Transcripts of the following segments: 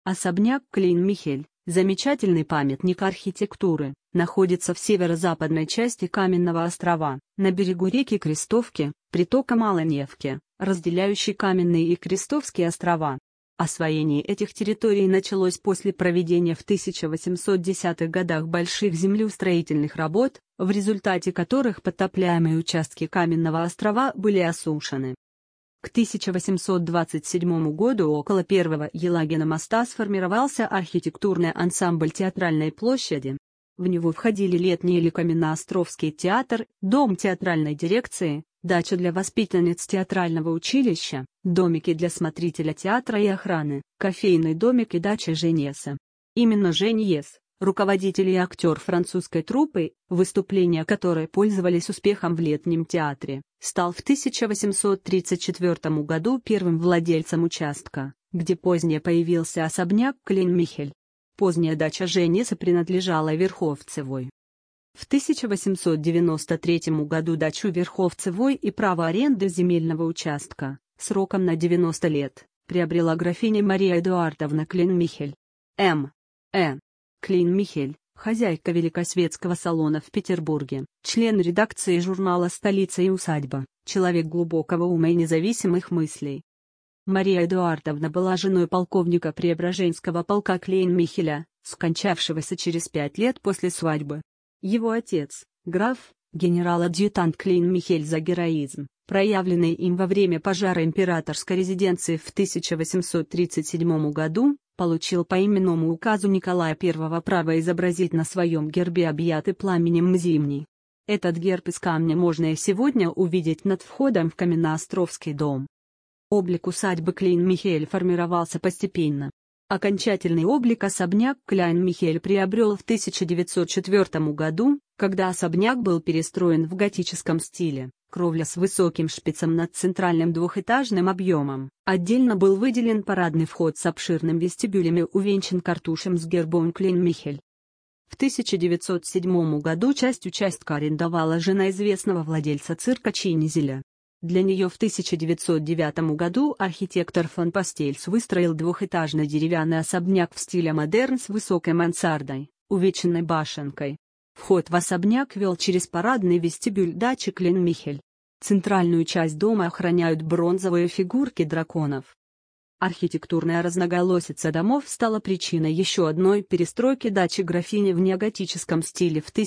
Особняк Клейн-Михель, замечательный памятник архитектуры, находится в северо-западной части Каменного острова, на берегу реки Крестовки, притока Малой Невки, разделяющей Каменные и Крестовские острова. Освоение этих территорий началось после проведения в 1810-х годах больших землеустроительных работ, в результате которых подтопляемые участки Каменного острова были осушены. К 1827 году около первого Елагина моста сформировался архитектурный ансамбль Театральной площади. В него входили летний или Каменноостровский театр, дом театральной дирекции, дача для воспитанниц театрального училища, домики для смотрителя театра и охраны, кофейный домик и дача Женьеса. Именно Женьес, руководитель и актер французской труппы, выступления которой пользовались успехом в летнем театре, стал в 1834 году первым владельцем участка, где позднее появился особняк Клейн-Михель. Поздняя дача Женьеса принадлежала Верховцевой. В 1893 году дачу Верховцевой и право аренды земельного участка, сроком на 90 лет, приобрела графиня Мария Эдуардовна Клейн-Михель. Клейн-Михель, хозяйка великосветского салона в Петербурге, член редакции журнала «Столица и усадьба», человек глубокого ума и независимых мыслей. Мария Эдуардовна была женой полковника Преображенского полка Клейн-Михеля, скончавшегося через 5 лет после свадьбы. Его отец, граф, генерал-адъютант Клейн-Михель за героизм, проявленный им во время пожара императорской резиденции в 1837 году, получил по именному указу Николая I право изобразить на своем гербе объятый пламенем Зимний. Этот герб из камня можно и сегодня увидеть над входом в Каменноостровский дом. Облик усадьбы Клейн-Михель формировался постепенно. Окончательный облик особняк Клейн-Михель приобрел в 1904 году, когда особняк был перестроен в готическом стиле, кровля с высоким шпицем над центральным двухэтажным объемом. Отдельно был выделен парадный вход с обширным вестибюлем и увенчан картушем с гербом Клейн-Михель. В 1907 году часть участка арендовала жена известного владельца цирка Чинизеля. Для нее в 1909 году архитектор фон Пастельс выстроил двухэтажный деревянный особняк в стиле модерн с высокой мансардой, увенчанной башенкой. Вход в особняк вел через парадный вестибюль дачи Клейн-Михель. Центральную часть дома охраняют бронзовые фигурки драконов. Архитектурная разноголосица домов стала причиной еще одной перестройки дачи графини в неоготическом стиле в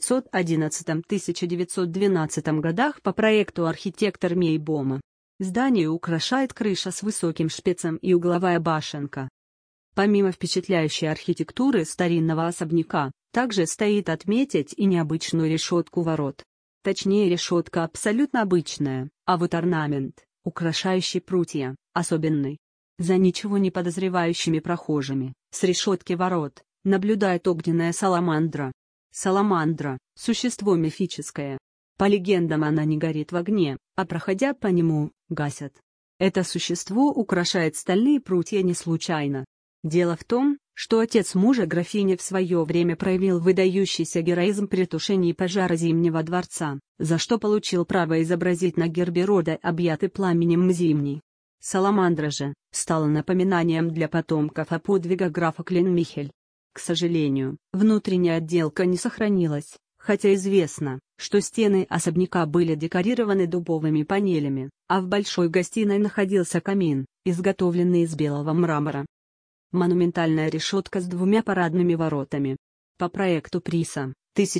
1911-1912 годах по проекту архитектора Мейбома. Здание украшает крыша с высоким шпицем и угловая башенка. Помимо впечатляющей архитектуры старинного особняка, также стоит отметить и необычную решетку ворот. Точнее, решетка абсолютно обычная, а вот орнамент, украшающий прутья, особенный. За ничего не подозревающими прохожими, с решетки ворот, наблюдает огненная саламандра. Саламандра – существо мифическое. По легендам она не горит в огне, а проходя по нему, гасят. Это существо украшает стальные прутья не случайно. Дело в том, что отец мужа графини в свое время проявил выдающийся героизм при тушении пожара Зимнего дворца, за что получил право изобразить на гербе рода объятый пламенем Зимний. Саламандра же стала напоминанием для потомков о подвигах графа Клейн-Михель. К сожалению, внутренняя отделка не сохранилась, хотя известно, что стены особняка были декорированы дубовыми панелями, а в большой гостиной находился камин, изготовленный из белого мрамора. Монументальная решетка с двумя парадными воротами. По проекту Приса,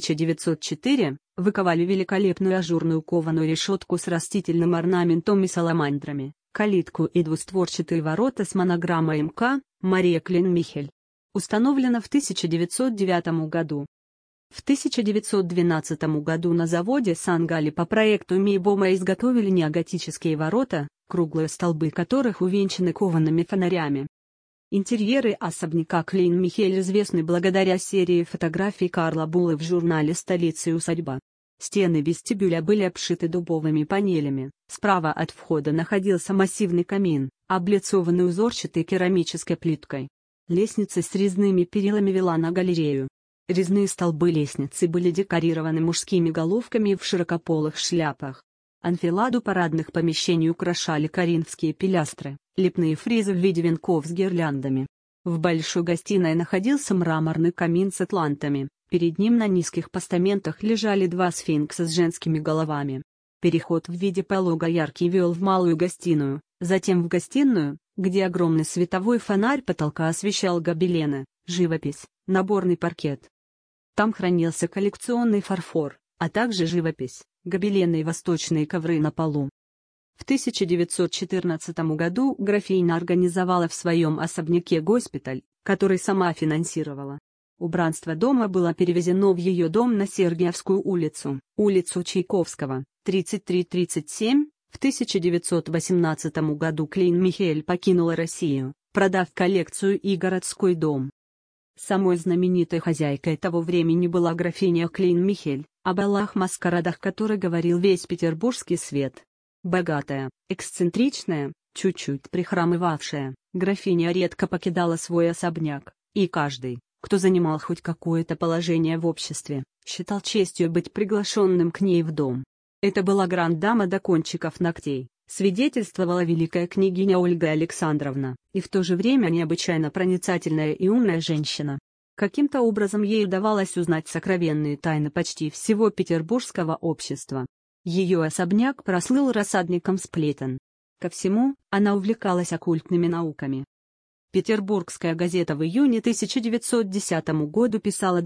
1904, выковали великолепную ажурную кованую решетку с растительным орнаментом и саламандрами, калитку и двустворчатые ворота с монограммой МК «Мария Клейн-Михель». Установлено в 1909 году. В 1912 году на заводе Сан-Галли по проекту Мейбома изготовили неоготические ворота, круглые столбы которых увенчаны коваными фонарями. Интерьеры особняка Клейн-Михель известны благодаря серии фотографий Карла Булы в журнале «Столица и усадьба». Стены вестибюля были обшиты дубовыми панелями, справа от входа находился массивный камин, облицованный узорчатой керамической плиткой. Лестница с резными перилами вела на галерею. Резные столбы лестницы были декорированы мужскими головками в широкополых шляпах. Анфиладу парадных помещений украшали коринфские пилястры, лепные фризы в виде венков с гирляндами. В большой гостиной находился мраморный камин с атлантами, перед ним на низких постаментах лежали два сфинкса с женскими головами. Переход в виде полога яркий вел в малую гостиную, затем в гостиную, где огромный световой фонарь потолка освещал гобелены, живопись, наборный паркет. Там хранился коллекционный фарфор, а также живопись, гобелены и восточные ковры на полу. В 1914 году графиня организовала в своем особняке госпиталь, который сама финансировала. Убранство дома было перевезено в ее дом на Сергиевскую улицу, улицу Чайковского, 33-37. В 1918 году Клейн-Михель покинула Россию, продав коллекцию и городской дом. Самой знаменитой хозяйкой того времени была графиня Клейн-Михель, о балах маскарадах которой говорил весь петербургский свет. Богатая, эксцентричная, чуть-чуть прихрамывавшая, графиня редко покидала свой особняк, и каждый, кто занимал хоть какое-то положение в обществе, считал честью быть приглашенным к ней в дом. Это была гранд-дама до кончиков ногтей, свидетельствовала великая княгиня Ольга Александровна, и в то же время необычайно проницательная и умная женщина. Каким-то образом ей удавалось узнать сокровенные тайны почти всего петербургского общества. Ее особняк прослыл рассадником сплетен. Ко всему, она увлекалась оккультными науками. Петербургская газета в июне 1910 году писала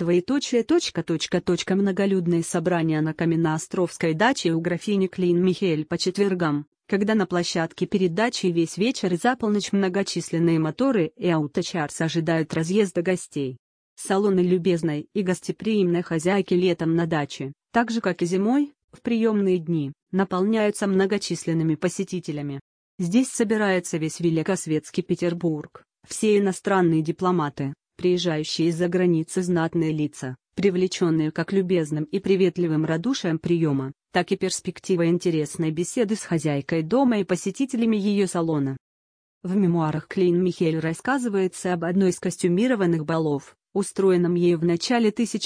многолюдные собрания на Каменноостровской даче у графини Клейн-Михель по четвергам, когда на площадке перед дачей весь вечер и за полночь многочисленные моторы и ауточарс ожидают разъезда гостей. Салоны любезной и гостеприимной хозяйки летом на даче, так же как и зимой, в приемные дни, наполняются многочисленными посетителями. Здесь собирается весь великосветский Петербург, все иностранные дипломаты, приезжающие из-за границы знатные лица, привлеченные как любезным и приветливым радушием приема, так и перспективой интересной беседы с хозяйкой дома и посетителями ее салона. В мемуарах Клейн-Михель рассказывается об одной из костюмированных балов, устроенном ею в начале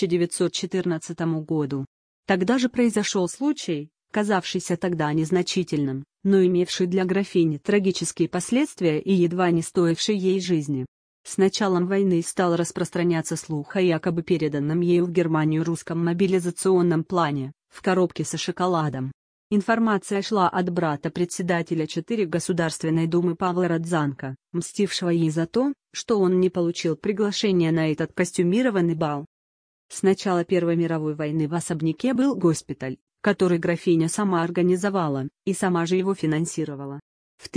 1914 году. Тогда же произошел случай, казавшийся тогда незначительным, но имевший для графини трагические последствия и едва не стоивший ей жизни. С началом войны стал распространяться слух о якобы переданном ею в Германию русском мобилизационном плане, в коробке со шоколадом. Информация шла от брата председателя 4 Государственной Думы Павла Родзанко, мстившего ей за то, что он не получил приглашения на этот костюмированный бал. С начала Первой мировой войны в особняке был госпиталь, который графиня сама организовала, и сама же его финансировала. В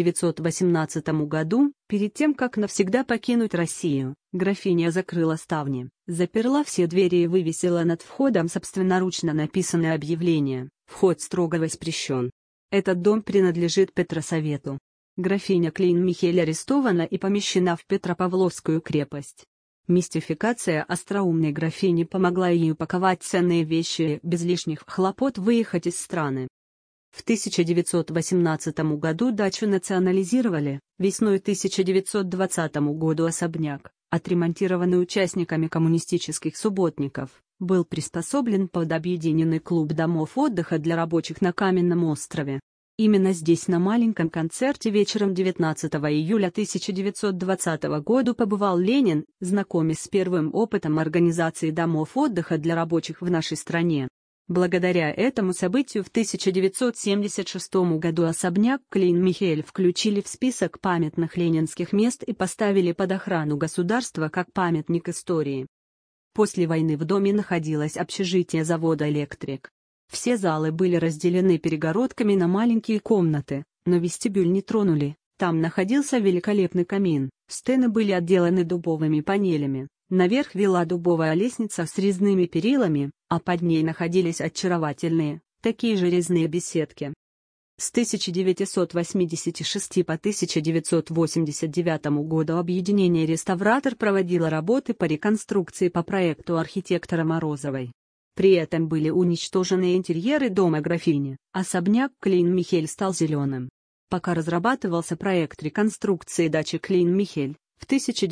1918 году, перед тем как навсегда покинуть Россию, графиня закрыла ставни, заперла все двери и вывесила над входом собственноручно написанное объявление: «Вход строго воспрещен». Этот дом принадлежит Петросовету. Графиня Клейн-Михель арестована и помещена в Петропавловскую крепость. Мистификация остроумной графини помогла ей упаковать ценные вещи и без лишних хлопот выехать из страны. В 1918 году дачу национализировали, весной 1920 году особняк, отремонтированный участниками коммунистических субботников, был приспособлен под объединенный клуб домов отдыха для рабочих на Каменном острове. Именно здесь на маленьком концерте вечером 19 июля 1920 года побывал Ленин, знакомясь с первым опытом организации домов отдыха для рабочих в нашей стране. Благодаря этому событию в 1976 году особняк Клейн-Михель включили в список памятных ленинских мест и поставили под охрану государства как памятник истории. После войны в доме находилось общежитие завода «Электрик». Все залы были разделены перегородками на маленькие комнаты, но вестибюль не тронули, там находился великолепный камин, стены были отделаны дубовыми панелями, наверх вела дубовая лестница с резными перилами, а под ней находились очаровательные, такие же резные беседки. С 1986 по 1989 году объединение «Реставратор» проводило работы по реконструкции по проекту архитектора Морозовой. При этом были уничтожены интерьеры дома графини, особняк Клейн-Михель стал зеленым. Пока разрабатывался проект реконструкции дачи Клейн-Михель, в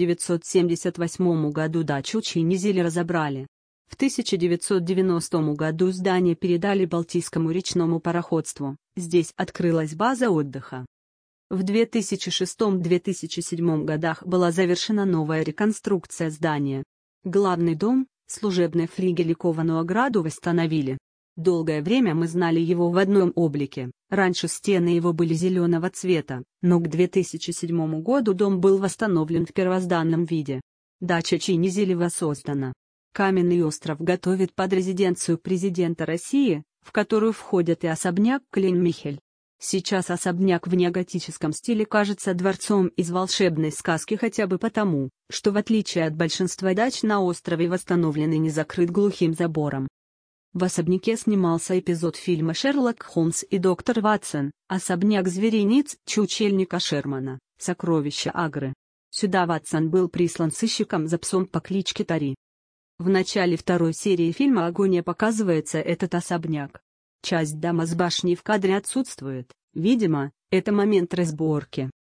1978 году дачу чинизили и разобрали. В 1990 году здание передали Балтийскому речному пароходству, здесь открылась база отдыха. В 2006-2007 годах была завершена новая реконструкция здания. Главный дом, служебный флигель и кованую ограду восстановили. Долгое время мы знали его в одном облике, раньше стены его были зеленого цвета, но к 2007 году дом был восстановлен в первозданном виде. Дача Чинизелева создана. Каменный остров готовит под резиденцию президента России, в которую входят и особняк Клейн-Михель. Сейчас особняк в неоготическом стиле кажется дворцом из волшебной сказки хотя бы потому, что в отличие от большинства дач на острове восстановлен и не закрыт глухим забором. В особняке снимался эпизод фильма «Шерлок Холмс и доктор Ватсон», особняк зверинец Чучельника Шермана, сокровища Агры. Сюда Ватсон был прислан сыщиком за псом по кличке Тари. В начале второй серии фильма «Агония» показывается этот особняк. Часть дома с башней в кадре отсутствует, видимо, это момент разборки.